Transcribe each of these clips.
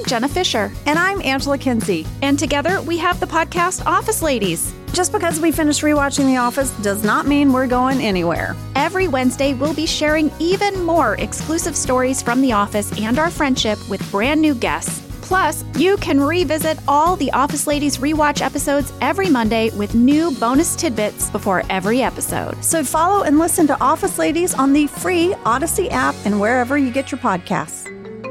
Jenna Fisher. And I'm Angela Kinsey. And together we have the podcast Office Ladies. Just because we finished rewatching The Office does not mean we're going anywhere. Every Wednesday, we'll be sharing even more exclusive stories from The Office and our friendship with brand new guests. Plus, you can revisit all the Office Ladies rewatch episodes every Monday with new bonus tidbits before every episode. So follow and listen to Office Ladies on the free Odyssey app and wherever you get your podcasts.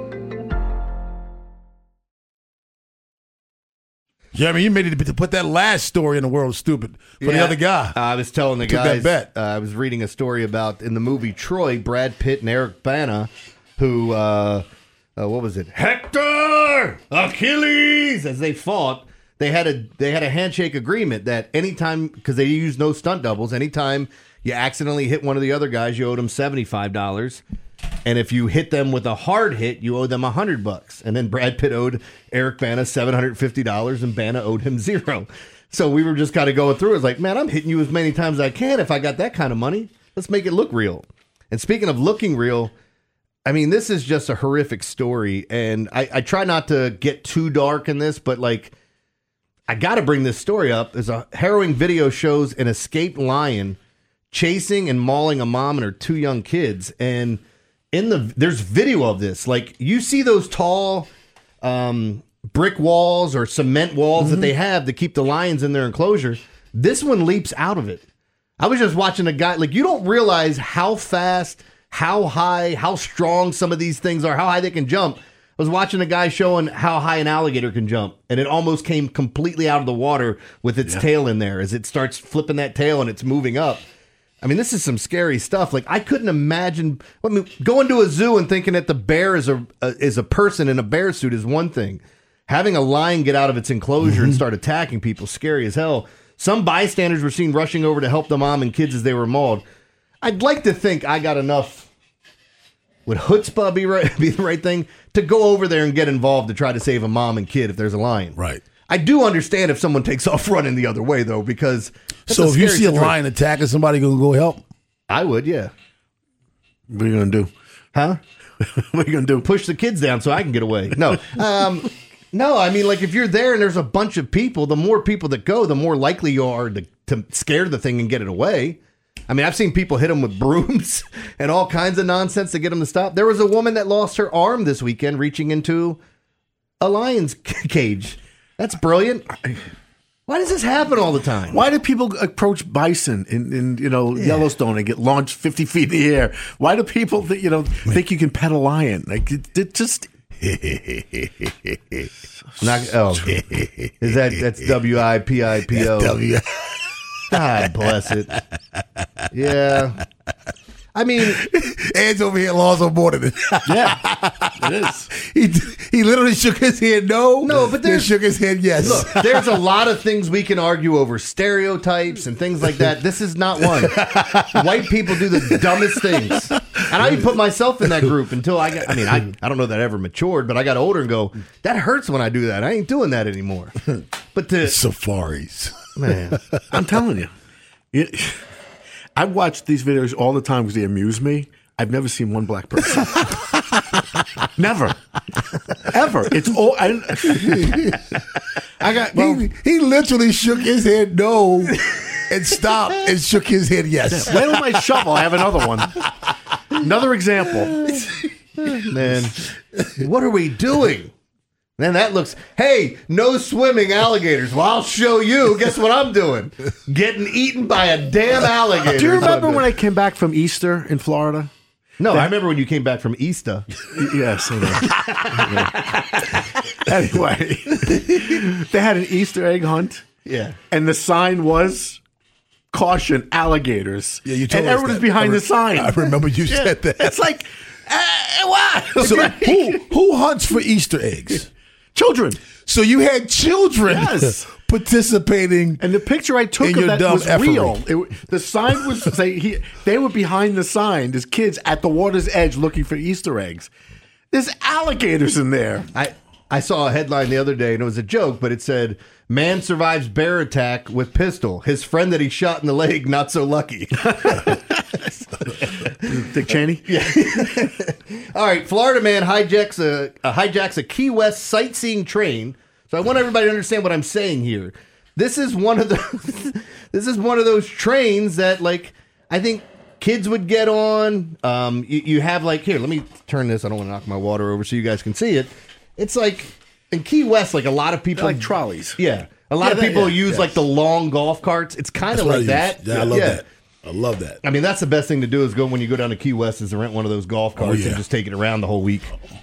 Yeah, I mean, you made it to put that last story in the world stupid for the other guy. I was telling the Took guys, that bet. I was reading a story about, in the movie Troy, Brad Pitt and Eric Bana, who, what was it? Hector! Achilles! As they fought, they had a handshake agreement that anytime, because they used no stunt doubles, anytime you accidentally hit one of the other guys, you owed them $75. And if you hit them with a hard hit, you owe them $100. And then Brad Pitt owed Eric Bana $750, and Bana owed him $0. So we were just kind of going through. It's like, man, I'm hitting you as many times as I can. If I got that kind of money, let's make it look real. And speaking of looking real, I mean, this is just a horrific story. And I try not to get too dark in this, but like, I got to bring this story up. There's a harrowing video shows an escaped lion chasing and mauling a mom and her two young kids. And there's video of this. Like, you see those tall brick walls or cement walls that they have to keep the lions in their enclosure. This one leaps out of it. I was just watching a guy. Like, you don't realize how fast, how high, how strong some of these things are, how high they can jump. I was watching a guy showing how high an alligator can jump, and it almost came completely out of the water with its tail in there as it starts flipping that tail and it's moving up. I mean, this is some scary stuff. Like, I couldn't imagine going to a zoo and thinking that the bear is a person in a bear suit is one thing. Having a lion get out of its enclosure and start attacking people, scary as hell. Some bystanders were seen rushing over to help the mom and kids as they were mauled. I'd like to think I got enough. Would chutzpah be the right thing? To go over there and get involved to try to save a mom and kid if there's a lion. Right. I do understand if someone takes off running the other way, though, because... So if you see a lion attacking somebody, going to go help? I would, yeah. What are you going to do? Huh? What are you going to do? Push the kids down so I can get away. No. No, I mean, like, if you're there and there's a bunch of people, the more people that go, the more likely you are to scare the thing and get it away. I mean, I've seen people hit them with brooms and all kinds of nonsense to get them to stop. There was a woman that lost her arm this weekend reaching into a lion's cage. That's brilliant. Why does this happen all the time? Why do people approach bison in Yellowstone and get launched 50 feet in the air? Why do people think you can pet a lion? Like, it just... Is that's WIPIPO? W. God bless it. Yeah. I mean, Ed's over here lost on more than it. Yeah, it is. He literally shook his head no, but then shook his head yes. Look, there's a lot of things we can argue over, stereotypes and things like that. This is not one. White people do the dumbest things. And I even put myself in that group until I don't know that I ever matured, but I got older and go, that hurts when I do that. I ain't doing that anymore. But safaris. Man, I'm telling you. I watch these videos all the time because they amuse me. I've never seen one black person. Never. Ever. It's all... He literally shook his head no and stopped and shook his head yes. Wait on my shovel. I have another one. Another example. Man, what are we doing? Then that looks, hey, no swimming alligators. Well, I'll show you. Guess what I'm doing? Getting eaten by a damn alligator. Do you remember when I came back from Easter in Florida? No, I remember when you came back from Easter. Yes. Anyway, they had an Easter egg hunt. Yeah. And the sign was, caution, alligators. Yeah, you told and us everyone was that. behind the sign. I remember you said that. It's like, what? So who hunts for Easter eggs? Children. So you had children participating. And the picture I took of that was real. The sign was they were behind the sign. There's kids at the water's edge looking for Easter eggs. There's alligators in there. I saw a headline the other day, and it was a joke, but it said, man survives bear attack with pistol. His friend that he shot in the leg, not so lucky. Dick Cheney? Yeah. All right, Florida man hijacks a Key West sightseeing train. So I want everybody to understand what I'm saying here. This is one of those trains that, like, I think kids would get on. You have, like, here, let me turn this. I don't want to knock my water over so you guys can see it. It's like in Key West, like a lot of people, they're like trolleys. Yeah, a lot of people use like the long golf carts. It's kind of like that. Yeah, I love that. I love that. I mean, that's the best thing to do is when you go down to Key West is to rent one of those golf carts and just take it around the whole week.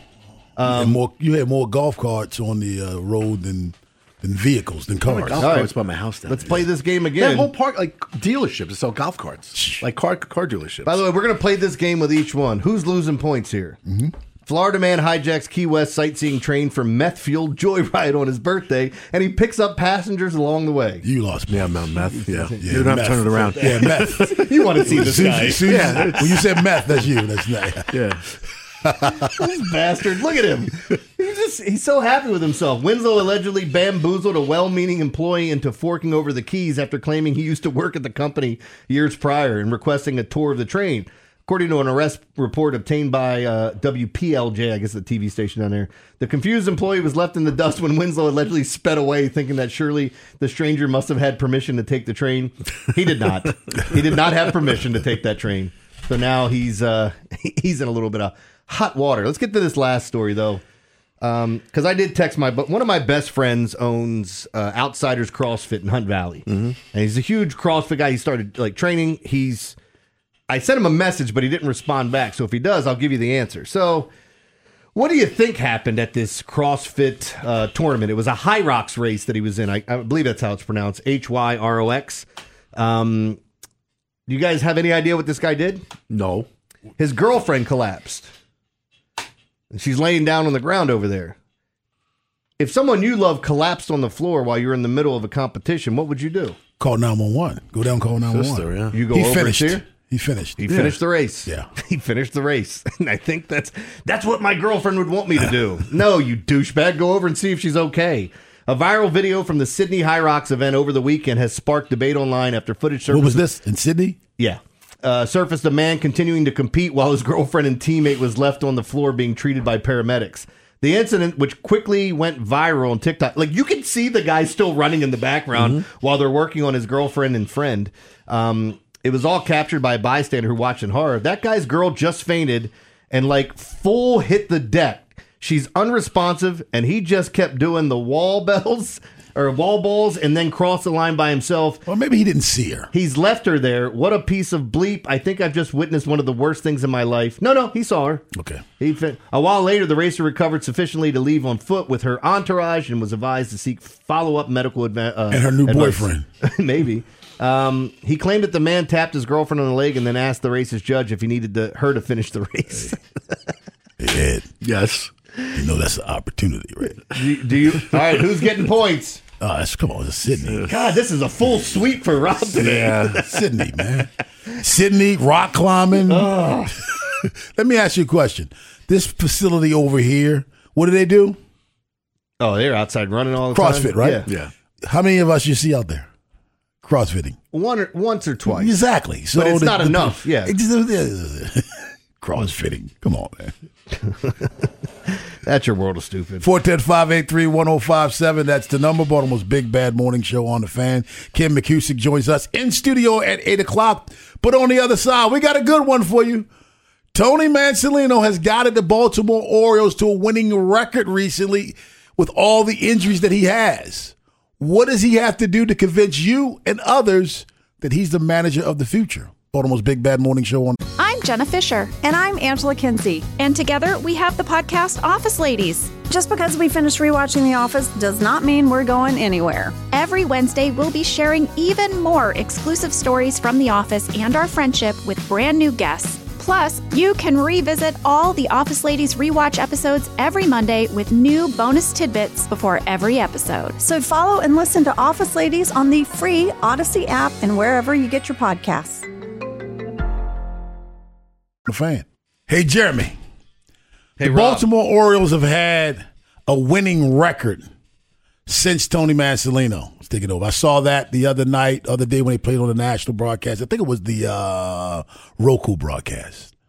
You had more golf carts on the road than vehicles, than cars. Golf carts by my house. Let's play this game again. That whole park, like dealerships, that sell golf carts, like car dealerships. By the way, we're going to play this game with each one. Who's losing points here? Mm-hmm. Florida man hijacks Key West sightseeing train for meth-fueled joyride on his birthday, and he picks up passengers along the way. You lost me. Yeah, meth. Yeah. You don't have to turn it around. Yeah, meth. You want to see this guy. When you said meth, that's you. That's not. Yeah. This bastard. Look at him. He's so happy with himself. Winslow allegedly bamboozled a well-meaning employee into forking over the keys after claiming he used to work at the company years prior and requesting a tour of the train. According to an arrest report obtained by WPLJ, I guess the TV station down there, the confused employee was left in the dust when Winslow allegedly sped away, thinking that surely the stranger must have had permission to take the train. He did not. He did not have permission to take that train. So now he's in a little bit of hot water. Let's get to this last story, though, because I did text one of my best friends owns Outsiders CrossFit in Hunt Valley, and he's a huge CrossFit guy. He started like training. I sent him a message, but he didn't respond back. So if he does, I'll give you the answer. So what do you think happened at this CrossFit tournament? It was a Hyrox race that he was in. I believe that's how it's pronounced, Hyrox. Do you guys have any idea what this guy did? No. His girlfriend collapsed. And she's laying down on the ground over there. If someone you love collapsed on the floor while you're in the middle of a competition, what would you do? Call 911. Go down and call 911. Sister, yeah. You go over and see her? He finished. He finished the race. Yeah. He finished the race. And I think that's what my girlfriend would want me to do. No, you douchebag. Go over and see if she's okay. A viral video from the Sydney Hyrox event over the weekend has sparked debate online after footage surfaced. What was this? In Sydney? Yeah. Surfaced a man continuing to compete while his girlfriend and teammate was left on the floor being treated by paramedics. The incident, which quickly went viral on TikTok, like you can see the guy still running in the background while they're working on his girlfriend and friend. It was all captured by a bystander who watched in horror. That guy's girl just fainted and like full hit the deck. She's unresponsive, and he just kept doing the wall balls and then crossed the line by himself. Well, maybe he didn't see her. He's left her there. What a piece of bleep. I think I've just witnessed one of the worst things in my life. No, he saw her. Okay. A while later, the racer recovered sufficiently to leave on foot with her entourage and was advised to seek follow-up medical advice. And her new boyfriend. Maybe. He claimed that the man tapped his girlfriend on the leg and then asked the race's judge if he needed her to finish the race. Ed. Yes. You know that's an opportunity, right? Do you? All right, who's getting points? Come on, it's Sydney. God, this is a full sweep for Rob today. Yeah, Sydney, man. Sydney, rock climbing. Oh. Let me ask you a question. This facility over here, what do they do? Oh, they're outside running all the CrossFit, time? right? Yeah. How many of us you see out there? CrossFitting. Once or twice. Exactly. So but it's not enough. Yeah. CrossFitting. Come on, man. That's your world of stupid. 410-583-1057. That's the number. Baltimore's Big Bad Morning Show on the Fan. Kim McCusick joins us in studio at 8 o'clock. But on the other side, we got a good one for you. Tony Mansolino has guided the Baltimore Orioles to a winning record recently with all the injuries that he has. What does he have to do to convince you and others that he's the manager of the future? Baltimore's Big Bad Morning Show on. I'm Jenna Fisher. And I'm Angela Kinsey. And together we have the podcast Office Ladies. Just because we finished rewatching The Office does not mean we're going anywhere. Every Wednesday, we'll be sharing even more exclusive stories from The Office and our friendship with brand new guests. Plus, you can revisit all the Office Ladies rewatch episodes every Monday with new bonus tidbits before every episode. So follow and listen to Office Ladies on the free Odyssey app and wherever you get your podcasts. The Fan. Hey, Jeremy. Hey, the Rob. Baltimore Orioles have had a winning record since Tony Mansolino was taking over. I saw that the other day when they played on the national broadcast. I think it was the Roku broadcast.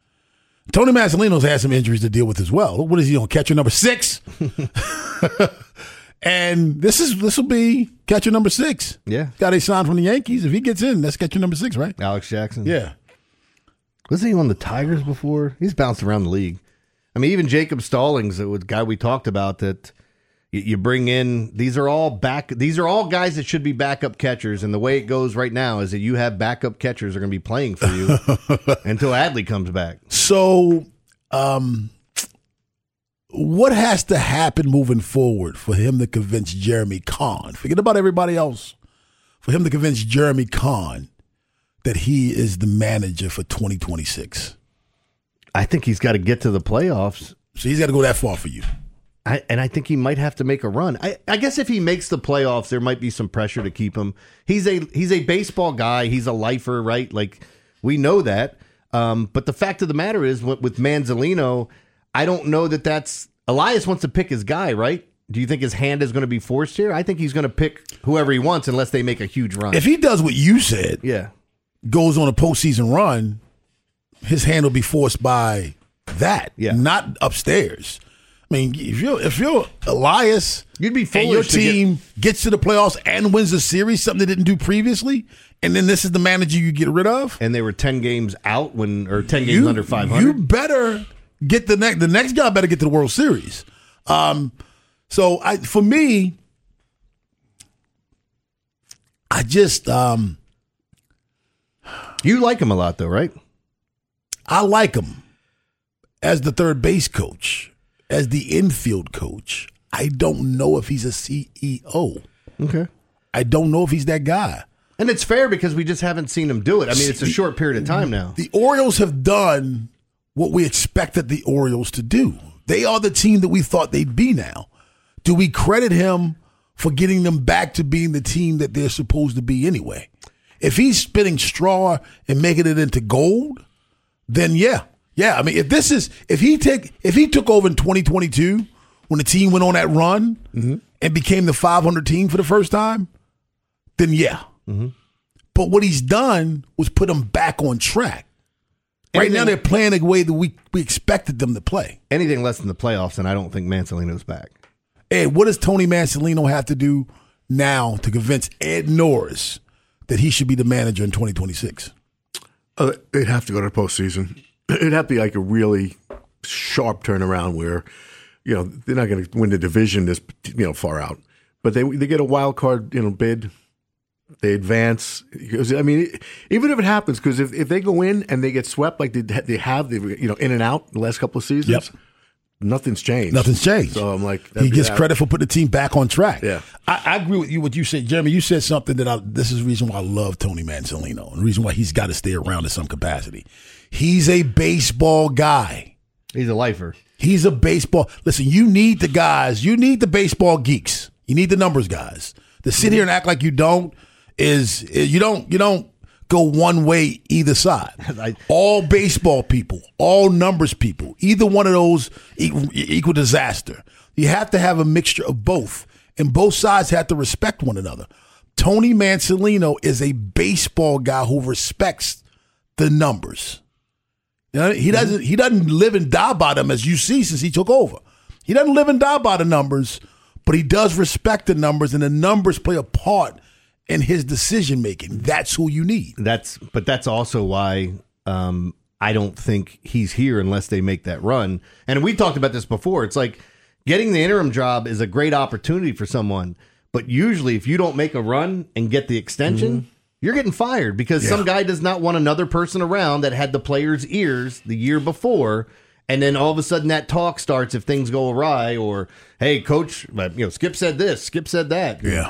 Tony Massolino's had some injuries to deal with as well. What is he on? Catcher number 6? And this will be catcher number 6. Yeah. Got a sign from the Yankees. If he gets in, that's catcher number 6, right? Alex Jackson. Yeah. Wasn't he on the Tigers before? He's bounced around the league. I mean, even Jacob Stallings, the guy we talked about, that you bring in. These are all guys that should be backup catchers. And the way it goes right now is that you have backup catchers that are going to be playing for you until Adley comes back. So, what has to happen moving forward for him to convince Jeremy Kahn? Forget about everybody else. For him to convince Jeremy Kahn that he is the manager for 2026. I think he's got to get to the playoffs. So he's got to go that far for you. I think he might have to make a run. I guess if he makes the playoffs, there might be some pressure to keep him. He's a baseball guy. He's a lifer, right? Like, we know that. But the fact of the matter is, with Manzolino, I don't know that's Elias wants to pick his guy, right? Do you think his hand is going to be forced here? I think he's going to pick whoever he wants unless they make a huge run. If he does what you said, yeah, goes on a postseason run, his hand will be forced by that, not upstairs. I mean, if you're Elias, you'd be foolish and your team gets to the playoffs and wins the series, something they didn't do previously, and then this is the manager you get rid of, and they were 10 games out or 10 games under 500. You better get the next guy better get to the World Series. So for me, I just you like him a lot though, right? I like him as the third base coach, as the infield coach. I don't know if he's a CEO. Okay. I don't know if he's that guy. And it's fair because we just haven't seen him do it. I mean, it's a short period of time now. The Orioles have done what we expected the Orioles to do. They are the team that we thought they'd be now. Do we credit him for getting them back to being the team that they're supposed to be anyway? If he's spinning straw and making it into gold, then yeah. I mean, if he took over in 2022 when the team went on that run and became the 500 team for the first time, then yeah. Mm-hmm. But what he's done was put them back on track. Right now they're playing the way that we expected them to play. Anything less than the playoffs, and I don't think Mansolino's back. Ed, what does Tony Mansolino have to do now to convince Ed Norris that he should be the manager in 2026? They'd have to go to the postseason. It'd have to be like a really sharp turnaround where, they're not going to win the division this, far out. But they get a wild card, bid. They advance. I mean, even if it happens, because if they go in and they get swept like they have, in and out the last couple of seasons, nothing's changed. So I'm like, he gets credit for putting the team back on track. Yeah, I agree with you. What you said, Jeremy. You said something this is the reason why I love Tony Mansolino, and the reason why he's got to stay around in some capacity. He's a baseball guy. He's a lifer. He's a baseball. Listen, you need the guys. You need the baseball geeks. You need the numbers guys. To sit here and act like you don't you don't go one way either side. All baseball people, all numbers people, either one of those equal disaster. You have to have a mixture of both, and both sides have to respect one another. Tony Mansolino is a baseball guy who respects the numbers. He doesn't live and die by them, as you see since he took over. He doesn't live and die by the numbers, but he does respect the numbers, and the numbers play a part in his decision making. That's who you need. But that's also why I don't think he's here unless they make that run. And we talked about this before. It's like getting the interim job is a great opportunity for someone, but usually if you don't make a run and get the extension, you're getting fired because some guy does not want another person around that had the player's ears the year before. And then all of a sudden that talk starts if things go awry, or, hey, coach, Skip said this, Skip said that. Yeah.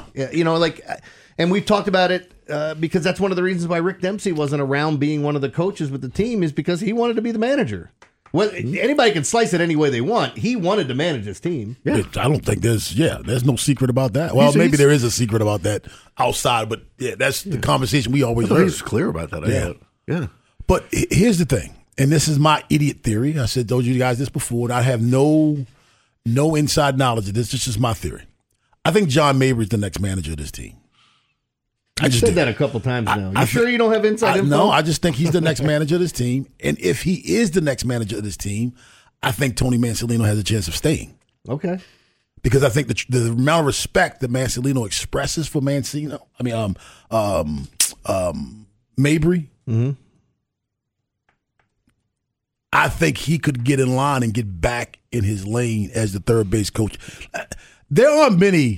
And we've talked about it because that's one of the reasons why Rick Dempsey wasn't around being one of the coaches with the team, is because he wanted to be the manager. Well, anybody can slice it any way they want. He wanted to manage his team. Yeah. I don't think there's no secret about that. Well, maybe there is a secret about that outside, but that's the conversation we always heard. He's clear about that. Yeah. But here's the thing, and this is my idiot theory. I told you guys this before, and I have no inside knowledge of this. This is just my theory. I think John Mabry is the next manager of this team. You said that a couple times now. You sure you don't have inside info? No, I just think he's the next manager of this team. And if he is the next manager of this team, I think Tony Mansolino has a chance of staying. Okay. Because I think the amount of respect that Mansolino expresses for Mabry. Mm-hmm. I think he could get in line and get back in his lane as the third base coach. There aren't many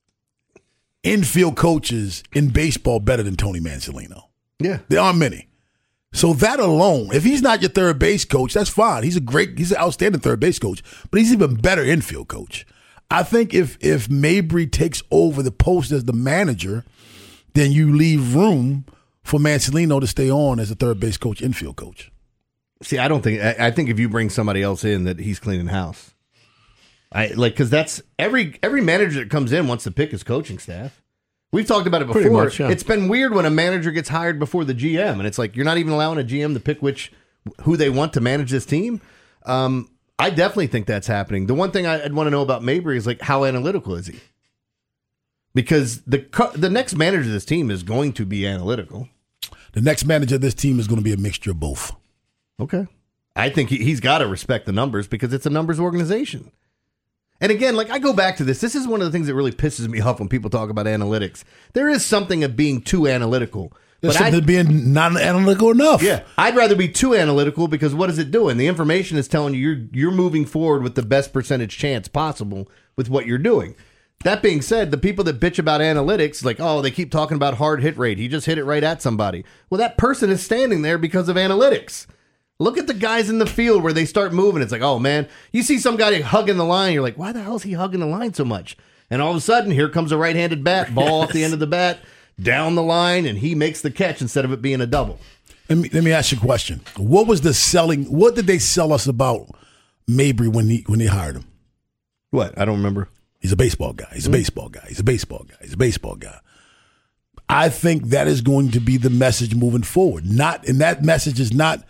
infield coaches in baseball better than Tony Mansolino. Yeah. There aren't many. So that alone, if he's not your third base coach, that's fine. He's an outstanding third base coach, but he's even better infield coach. I think if Mabry takes over the post as the manager, then you leave room for Mansolino to stay on as a third base coach, infield coach. See, I think if you bring somebody else in, that he's cleaning house. Because that's every manager that comes in wants to pick his coaching staff. We've talked about it before. Pretty much, yeah. It's been weird when a manager gets hired before the GM, and it's like you're not even allowing a GM to pick who they want to manage this team. I definitely think that's happening. The one thing I'd want to know about Mabry is like, how analytical is he? Because the next manager of this team is going to be analytical. The next manager of this team is going to be a mixture of both. Okay. I think he's got to respect the numbers because it's a numbers organization. And again, like I go back to this. This is one of the things that really pisses me off when people talk about analytics. There is something of being too analytical. There's something of being not analytical enough. Yeah. I'd rather be too analytical because what is it doing? The information is telling you you're moving forward with the best percentage chance possible with what you're doing. That being said, the people that bitch about analytics, like, oh, they keep talking about hard hit rate. He just hit it right at somebody. Well, that person is standing there because of analytics. Look at the guys in the field where they start moving. It's like, oh, man, you see some guy hugging the line. You're like, why the hell is he hugging the line so much? And all of a sudden, here comes a right-handed bat, ball off the end of the bat, down the line, and he makes the catch instead of it being a double. Let me ask you a question. What was the selling? What did they sell us about Mabry when they hired him? What? I don't remember. He's a baseball guy. He's a baseball guy. He's a baseball guy. He's a baseball guy. I think that is going to be the message moving forward. And that message is not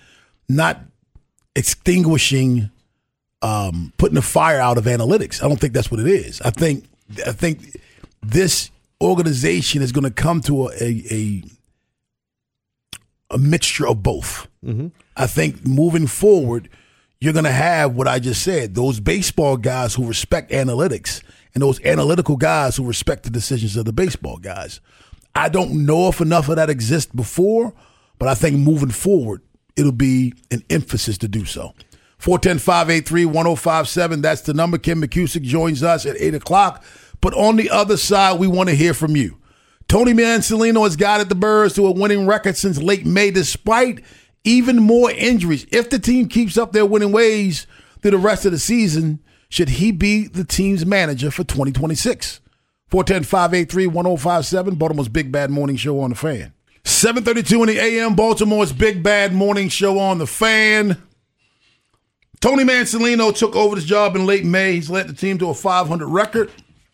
extinguishing, putting the fire out of analytics. I don't think that's what it is. I think this organization is going to come to a mixture of both. Mm-hmm. I think moving forward, you're going to have what I just said, those baseball guys who respect analytics and those analytical guys who respect the decisions of the baseball guys. I don't know if enough of that exists before, but I think moving forward, it'll be an emphasis to do so. 410-583-1057. That's the number. Kim McCusick joins us at 8 o'clock. But on the other side, we want to hear from you. Tony Mansolino has guided the Birds to a winning record since late May, despite even more injuries. If the team keeps up their winning ways through the rest of the season, should he be the team's manager for 2026? 410-583-1057, Baltimore's Big Bad Morning Show on the Fan. 7:32 in the a.m., Baltimore's Big Bad Morning Show on the Fan. Tony Mansolino took over this job in late May. He's led the team to a 500 record.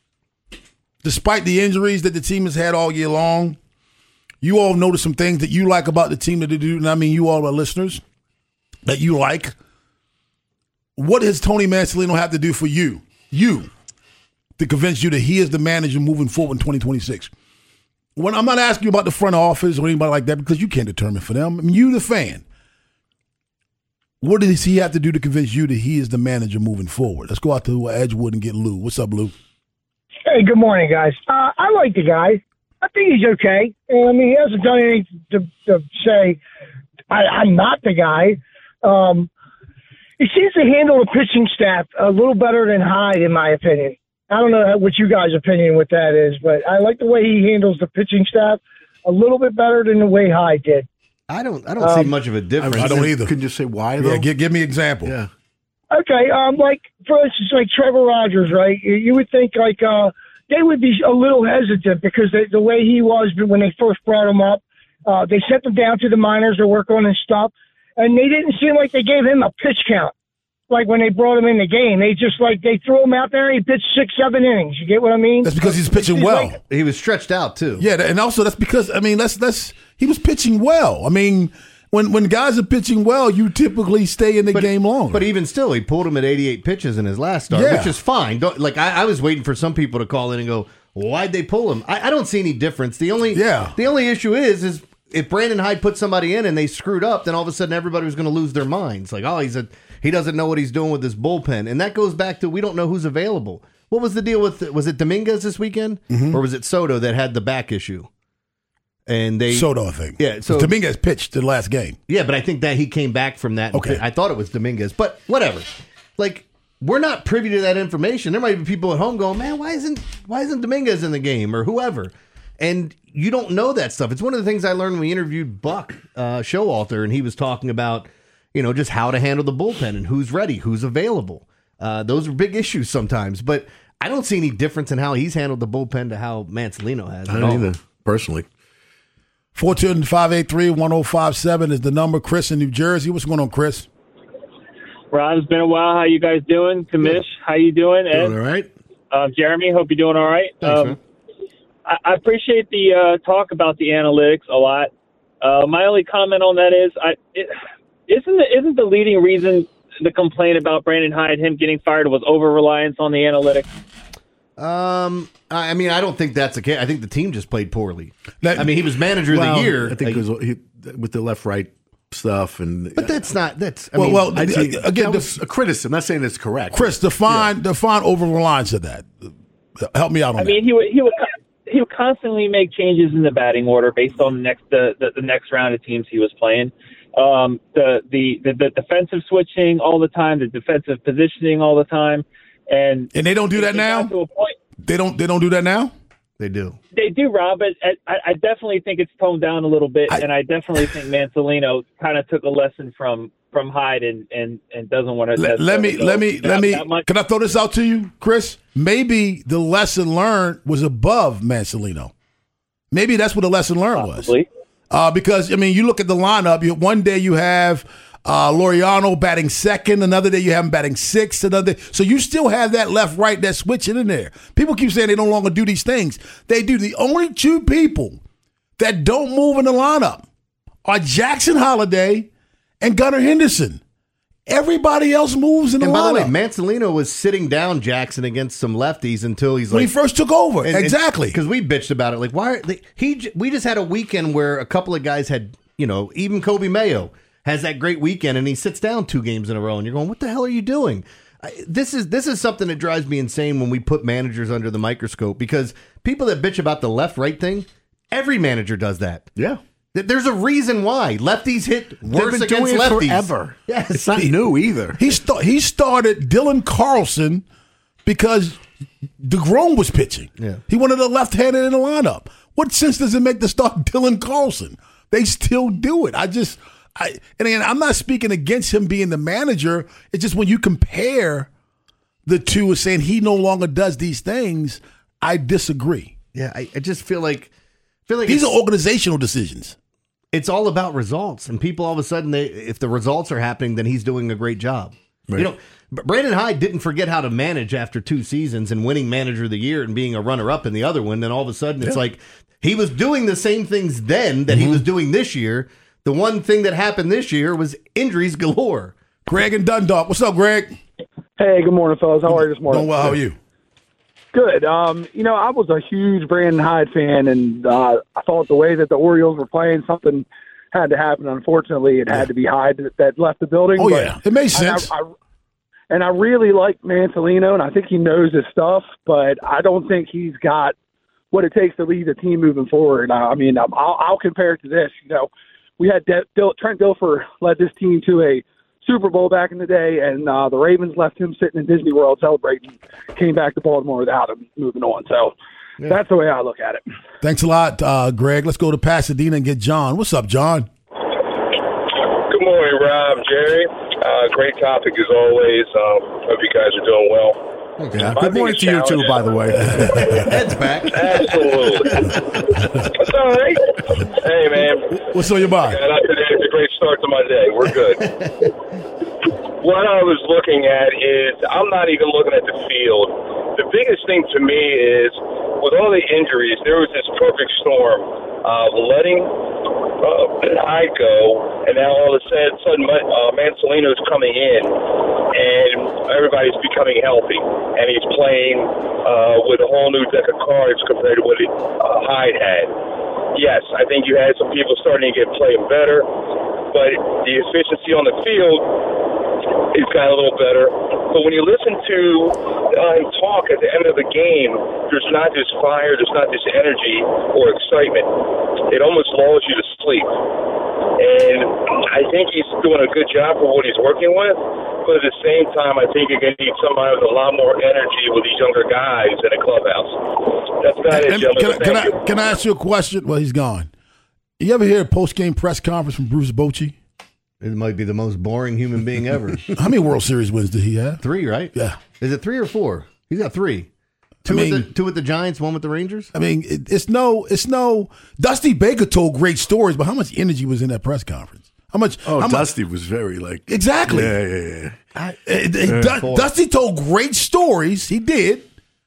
Despite the injuries that the team has had all year long, you all notice some things that you like about the team that they do, and I mean you all are listeners, that you like. What does Tony Mansolino have to do for you, to convince you that he is the manager moving forward in 2026? When I'm not asking you about the front office or anybody like that because you can't determine for them. I mean, you, the fan. What does he have to do to convince you that he is the manager moving forward? Let's go out to Edgewood and get Lou. What's up, Lou? Hey, good morning, guys. I like the guy. I think he's okay. I mean, he hasn't done anything to say I'm not the guy. He seems to handle the pitching staff a little better than Hyde, in my opinion. I don't know what you guys' opinion with that is, but I like the way he handles the pitching staff a little bit better than the way Hyde did. I don't see much of a difference. I don't either. Can you say why, though? Yeah, give me an example. Yeah. Okay, like, for instance, like Trevor Rogers, right? You would think, like, they would be a little hesitant because the way he was when they first brought him up, they sent him down to the minors to work on his stuff, and they didn't seem like they gave him a pitch count. Like when they brought him in the game, they threw him out there and he pitched 6-7 innings. You get what I mean? That's because he's pitching well. He was stretched out too. Yeah, and also that's because he was pitching well. I mean, when guys are pitching well, you typically stay in the game longer. But even still, he pulled him at 88 pitches in his last start, which is fine. I was waiting for some people to call in and go, Why'd they pull him? I don't see any difference. The only issue is if Brandon Hyde put somebody in and they screwed up, then all of a sudden everybody was going to lose their minds. Like, oh, he doesn't know what he's doing with his bullpen. And that goes back to we don't know who's available. What was the deal with, was it Dominguez this weekend? Mm-hmm. Or was it Soto that had the back issue? And Soto, I think. Yeah, so Dominguez pitched the last game. Yeah, but I think that he came back from that. Okay. I thought it was Dominguez, but whatever. Like, we're not privy to that information. There might be people at home going, man, why isn't Dominguez in the game or whoever? And you don't know that stuff. It's one of the things I learned when we interviewed Buck Showalter, and he was talking about, just how to handle the bullpen and who's ready, who's available. Those are big issues sometimes, but I don't see any difference in how he's handled the bullpen to how Mancelino has. I don't either, personally. 410-583-1057 is the number. Chris in New Jersey. What's going on, Chris? Ron, it's been a while. How you guys doing? Kamish, how you doing? Doing all right. Jeremy, hope you're doing all right. Thanks, I appreciate the talk about the analytics a lot. My only comment on that is, isn't the leading reason the complaint about Brandon Hyde, him getting fired, was over-reliance on the analytics? I mean, I don't think that's the case. I think the team just played poorly. He was manager of the year. I think it was with the left-right stuff, but that's not. That's again, that was a criticism. I'm not saying it's correct. Chris, define over-reliance of that. Help me out on that. I mean, he would constantly make changes in the batting order based on the next round of teams he was playing. The defensive switching all the time, the defensive positioning all the time, and they don't do that now. They don't do that now. They do. They do, Rob. But I definitely think it's toned down a little bit, and I definitely think Mancelino kind of took a lesson from Hyde and doesn't want to. Let me. Can I throw this out to you, Chris? Maybe the lesson learned was above Mancelino. Maybe that's what the lesson learned was. Because you look at the lineup. One day you have Laureano batting second, another day you have him batting sixth, another day. So you still have that left-right that's switching in there. People keep saying they no longer do these things. They do. The only two people that don't move in the lineup are Jackson Holliday and Gunnar Henderson. Everybody else moves in the lineup. And by the way, Mancelino was sitting down Jackson against some lefties until when he first took over. Exactly. Because we bitched about it. Like, we just had a weekend where a couple of guys had, even Kobe Mayo has that great weekend, and he sits down 2 games in a row, and you're going, what the hell are you doing? This is something that drives me insane when we put managers under the microscope, because people that bitch about the left-right thing, every manager does that. Yeah. There's a reason why. Lefties hit worse against lefties. Forever. Yes. It's not new either. He started Dylan Carlson because DeGrom was pitching. Yeah. He wanted a left-handed in the lineup. What sense does it make to start Dylan Carlson? They still do it. And again, I'm not speaking against him being the manager. It's just when you compare the two and saying he no longer does these things, I disagree. Yeah, I just feel like these are organizational decisions. It's all about results, and people all of a sudden, if the results are happening, then he's doing a great job. Right. Brandon Hyde didn't forget how to manage after 2 seasons and winning manager of the year and being a runner-up in the other one. Then all of a sudden, it's like he was doing the same things then that he was doing this year. The one thing that happened this year was injuries galore. Greg and Dundalk. What's up, Greg? Hey, good morning, fellas. How are you this morning? Doing well. How are you? Good. I was a huge Brandon Hyde fan, and I thought the way that the Orioles were playing, something had to happen. Unfortunately, it had to be Hyde that left the building. Oh, yeah. It makes sense. And I really like Mancelino, and I think he knows his stuff, but I don't think he's got what it takes to lead the team moving forward. I'll compare it to this. We had Trent Dilfer led this team to a Super Bowl back in the day, and the Ravens left him sitting in Disney World celebrating, came back to Baltimore without him moving on. So that's the way I look at it. Thanks a lot, Greg. Let's go to Pasadena and get John. What's up, John? Good morning, Rob, Jerry. Great topic as always. Hope you guys are doing well. Yeah. Good morning to you, too, by the way. Head's back. Absolutely. It's all right. Hey, man. What's on your mind? It's a great start to my day. We're good. What I was looking at is I'm not even looking at the field. The biggest thing to me is with all the injuries, there was this perfect storm of letting Hyde go, and now all of a sudden Mancelino's coming in. And everybody's becoming healthy, and he's playing with a whole new deck of cards compared to what Hyde had. Yes, I think you had some people starting to get playing better, but the efficiency on the field is got a little better. But when you listen to him talk at the end of the game, there's not this fire, there's not this energy or excitement. It almost lulls you to sleep. And I think he's doing a good job for what he's working with. But at the same time, I think you're going to need somebody with a lot more energy with these younger guys in a clubhouse. That's about it, gentlemen. Can I ask you a question? Well, he's gone. You ever hear a post-game press conference from Bruce Bochy? It might be the most boring human being ever. How many World Series wins did he have? 3, right? Yeah. Is it 3 or 4? He's got 3. Two with the Giants, 1 with the Rangers. I mean, it's no. Dusty Baker told great stories, but how much energy was in that press conference? Dusty was very exactly. Yeah. Dusty told great stories. He did.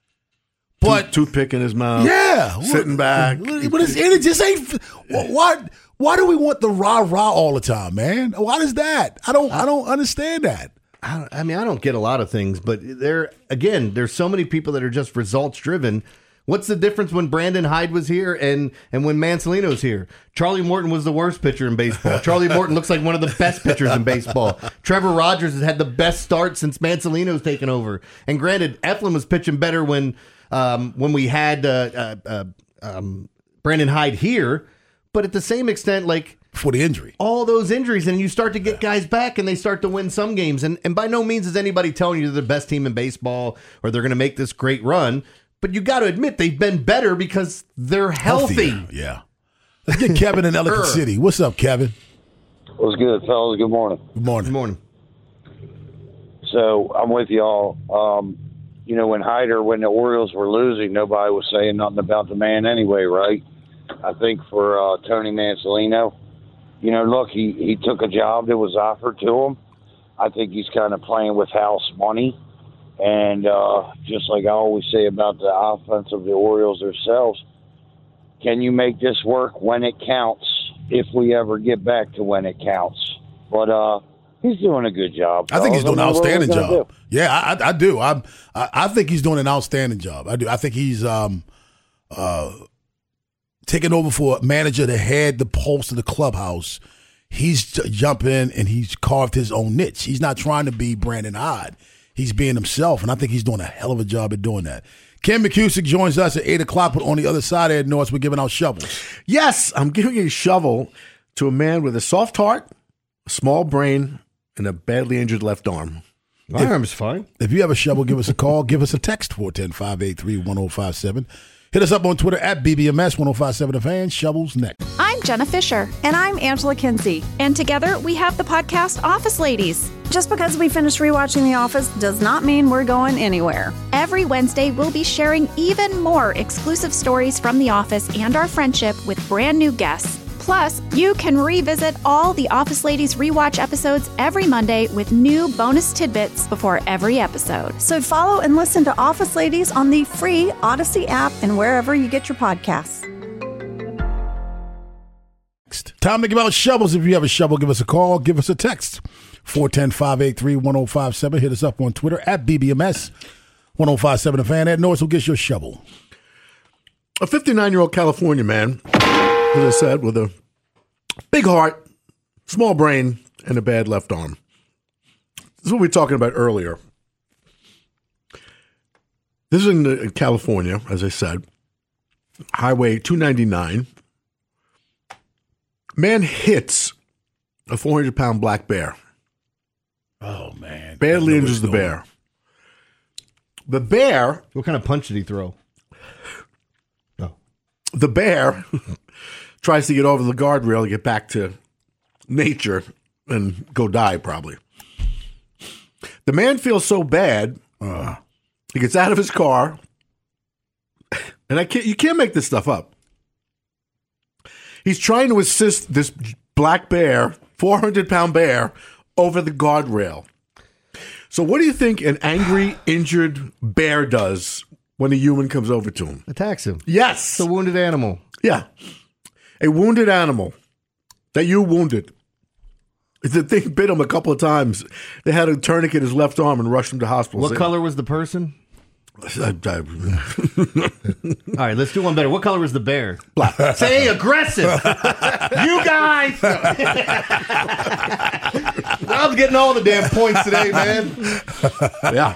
But toothpick in his mouth. Yeah, sitting back. But his energy just ain't. Why do we want the rah-rah all the time, man? Why is that? I don't understand that. I mean, I don't get a lot of things, but there's so many people that are just results driven. What's the difference when Brandon Hyde was here and when Mancelino's here? Charlie Morton was the worst pitcher in baseball. Charlie Morton looks like one of the best pitchers in baseball. Trevor Rogers has had the best start since Mancelino's taken over. And granted, Eflin was pitching better when we had Brandon Hyde here, but at the same extent, for the injury, all those injuries, and you start to get guys back, and they start to win some games. And by no means is anybody telling you they're the best team in baseball or they're going to make this great run. But you got to admit they've been better because they're healthy. Yeah. Let's get Kevin in Ellicott City. What's up, Kevin? What's good, fellas? Good morning. Good morning. Good morning. So I'm with y'all. When the Orioles were losing, nobody was saying nothing about the man anyway, right? I think for Tony Mancelino, look, he took a job that was offered to him. I think he's kind of playing with house money. And just like I always say about the offense of the Orioles themselves, can you make this work when it counts, if we ever get back to when it counts? But he's doing a good job. I think he's doing an outstanding job. Yeah, I do. I think he's doing an outstanding job. I do. I think he's taking over for a manager that had the pulse of the clubhouse. He's jumped in and he's carved his own niche. He's not trying to be Brandon Hyde. He's being himself, and I think he's doing a hell of a job at doing that. Ken McCusick joins us at 8 o'clock, but on the other side of North, we're giving out shovels. Yes, I'm giving a shovel to a man with a soft heart, a small brain, and a badly injured left arm. My arm's fine. If you have a shovel, give us a call. Give us a text, 410-583-1057. Hit us up on Twitter at BBMS 1057 The Fan. Shovels next. I'm Jenna Fisher. And I'm Angela Kinsey. And together we have the podcast Office Ladies. Just because we finished rewatching The Office does not mean we're going anywhere. Every Wednesday, we'll be sharing even more exclusive stories from The Office and our friendship with brand new guests. Plus, you can revisit all the Office Ladies rewatch episodes every Monday with new bonus tidbits before every episode. So follow and listen to Office Ladies on the free Odyssey app and wherever you get your podcasts. Time to give out shovels. If you have a shovel, give us a call. Give us a text. 410-583-1057. Hit us up on Twitter at BBMS 1057 The Fan. Ed Norris will get your shovel. A 59-year-old California man, as I said, with a big heart, small brain, and a bad left arm. This is what we were talking about earlier. This is in California, as I said. Highway 299. Man hits a 400-pound black bear. Oh, man. Badly injures the bear. The bear... What kind of punch did he throw? Oh. The bear tries to get over the guardrail to get back to nature and go die, probably. The man feels so bad, he gets out of his car, and you can't make this stuff up. He's trying to assist this black bear, 400-pound bear, over the guardrail. So what do you think an angry, injured bear does when a human comes over to him? Attacks him. Yes. It's a wounded animal. Yeah. A wounded animal that you wounded. The thing bit him a couple of times. They had to tourniquet his left arm and rush him to hospital. What color was the person? All right, let's do one better. What color was the bear? Black. Say aggressive. You guys. I'm getting all the damn points today, man. Yeah.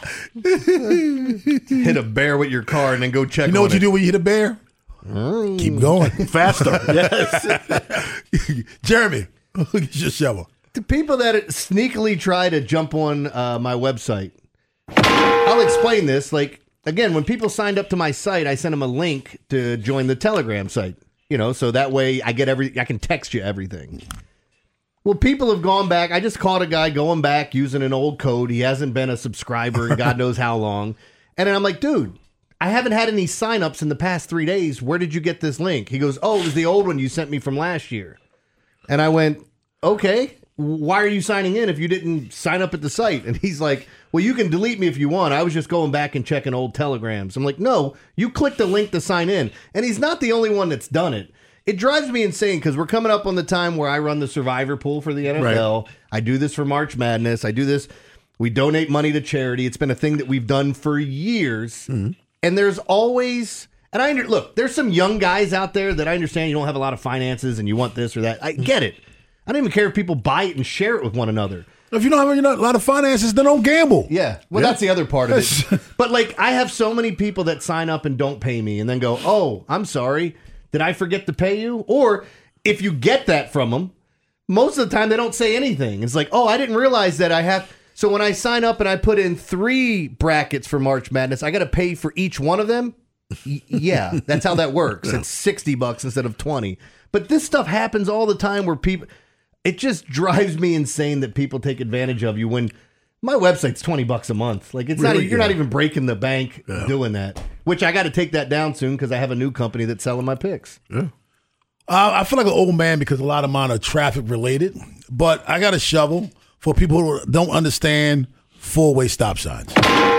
Hit a bear with your car and then go check. You know what you do when you hit a bear? Keep going faster. Yes. Jeremy, get your shovel. The people that sneakily try to jump on my website, I'll explain this. Like, again, when people signed up to my site, I sent them a link to join the Telegram site. You know, so that way I can text you everything. Well, people have gone back. I just caught a guy going back using an old code. He hasn't been a subscriber in God knows how long. And then I'm like, dude, I haven't had any signups in the past 3 days. Where did you get this link? He goes, oh, it was the old one you sent me from last year. And I went, okay. Why are you signing in if you didn't sign up at the site? And he's like, well, you can delete me if you want. I was just going back and checking old telegrams. I'm like, no, you clicked the link to sign in. And he's not the only one that's done it. It drives me insane because we're coming up on the time where I run the survivor pool for the NFL. Right. I do this for March Madness. I do this. We donate money to charity. It's been a thing that we've done for years. Mm-hmm. And there's always, and look, there's some young guys out there that I understand you don't have a lot of finances and you want this or that. I get it. I don't even care if people buy it and share it with one another. If you don't have a lot of finances, then don't gamble. Yeah. Well, that's the other part of it. But like, I have so many people that sign up and don't pay me and then go, oh, I'm sorry. Did I forget to pay you? Or if you get that from them, most of the time they don't say anything. It's like, oh, I didn't realize that I have. So when I sign up and I put in 3 brackets for March Madness, I got to pay for each one of them. Yeah, that's how that works. It's $60 instead of 20. But this stuff happens all the time where people. It just drives me insane that people take advantage of you when my website's $20 a month. Like it's really, you're not even breaking the bank doing that. Which I got to take that down soon because I have a new company that's selling my picks. Yeah. I feel like an old man because a lot of mine are traffic related. But I got a shovel for people who don't understand 4-way stop signs.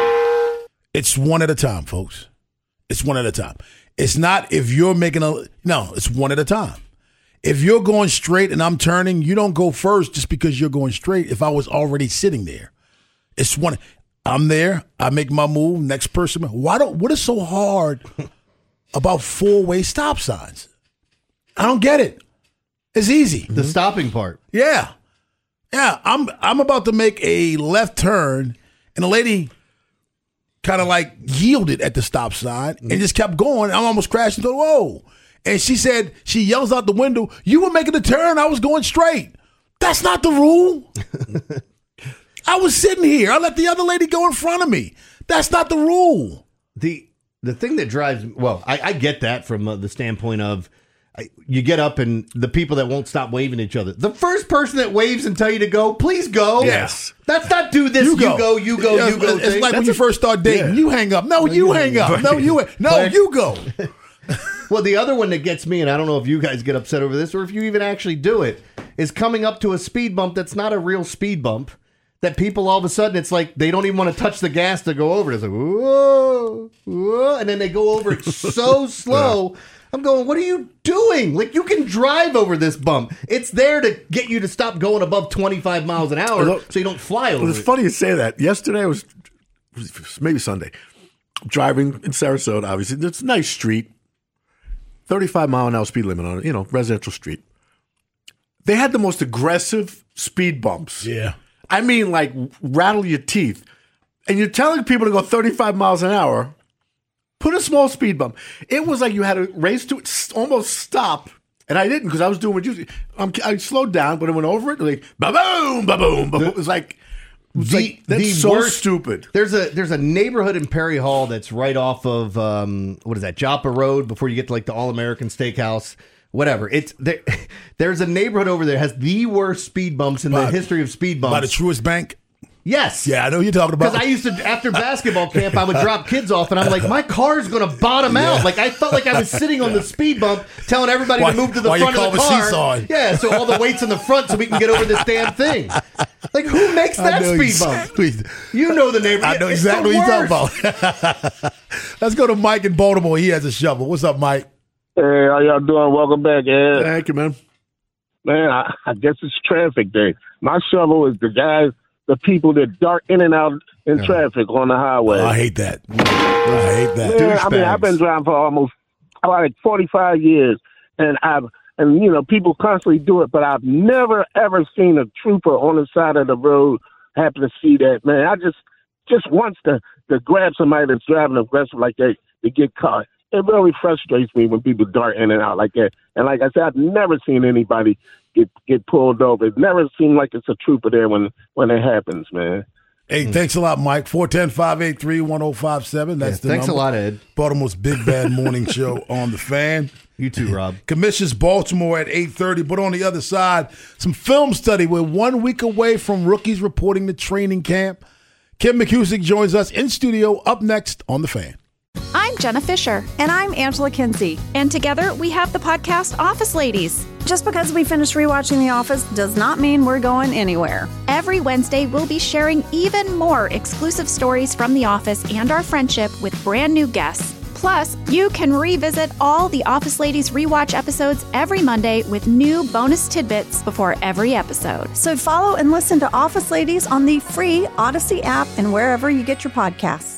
It's one at a time, folks. It's one at a time. It's not if you're making it's one at a time. If you're going straight and I'm turning, you don't go first just because you're going straight if I was already sitting there. It's one. I'm there. I make my move. Next person. What is so hard about 4-way stop signs? I don't get it. It's easy. The stopping part. Yeah. Yeah. I'm about to make a left turn and the lady kind of like yielded at the stop sign and just kept going. I'm almost crashing. Whoa. And she said, she yells out the window, you were making a turn, I was going straight. That's not the rule. I was sitting here. I let the other lady go in front of me. That's not the rule. The thing that drives, I get that from the standpoint of you get up and the people that won't stop waving at each other. The first person that waves and tell you to go, please go. Yes. That's not do this, you go. It's like when you first start dating. You hang up. No, you hang up. No, you go. Well, the other one that gets me, and I don't know if you guys get upset over this or if you even actually do it, is coming up to a speed bump that's not a real speed bump. That people all of a sudden, it's like they don't even want to touch the gas to go over it. It's like, whoa, whoa, and then they go over it so slow. Yeah. I'm going, what are you doing? Like, you can drive over this bump. It's there to get you to stop going above 25 miles an hour so you don't fly over it. It's funny you say that. Yesterday was maybe Sunday. Driving in Sarasota, obviously. It's a nice street. 35-mile-an-hour speed limit on it, residential street. They had the most aggressive speed bumps. Yeah. I mean, like, rattle your teeth. And you're telling people to go 35 miles an hour, put a small speed bump. It was like you had to race to it, almost stop. And I didn't because I was doing what you I slowed down, but I went over it, like, ba-boom, ba-boom, ba-boom. It was like... that's so worst, stupid. There's a neighborhood in Perry Hall that's right off of what is that, Joppa Road before you get to like the All American Steakhouse, whatever. It's there. There's a neighborhood over there that has the worst speed bumps in the history of speed bumps. By the Truist Bank. Yes. Yeah, I know what you're talking about. Because I used to, after basketball camp, I would drop kids off, and I'm like, my car's going to bottom out. Like, I felt like I was sitting on the speed bump, telling everybody to move to the front of the car. Yeah, so all the weight's in the front so we can get over this damn thing. Like, who makes that speed bump? You know the neighborhood. I know exactly what you're talking about. Let's go to Mike in Baltimore. He has a shovel. What's up, Mike? Hey, how y'all doing? Welcome back, Ed. Thank you, man. Man, I guess it's traffic day. My shovel is the people that dart in and out in traffic on the highway. I hate that. Man, I mean, I've been driving for almost 45 years, and people constantly do it, but I've never ever seen a trooper on the side of the road happen to see that. Man, I just wants to grab somebody that's driving aggressive like that to get caught. It really frustrates me when people dart in and out like that. And like I said, I've never seen anybody get pulled over. It never seemed like it's a trooper there when it happens, man. Hey, thanks a lot, Mike. 410-583-1057. That's the thanks number. A lot, Ed. Baltimore's Big Bad Morning Show on the Fan. You too, Rob. Commissions Baltimore at 8:30. But on the other side, some film study. We're 1 week away from rookies reporting to training camp. Kim McCusick joins us in studio up next on the Fan. I'm Jenna Fisher. And I'm Angela Kinsey. And together we have the podcast Office Ladies. Just because we finished rewatching The Office does not mean we're going anywhere. Every Wednesday, we'll be sharing even more exclusive stories from The Office and our friendship with brand new guests. Plus, you can revisit all the Office Ladies rewatch episodes every Monday with new bonus tidbits before every episode. So follow and listen to Office Ladies on the free Odyssey app and wherever you get your podcasts.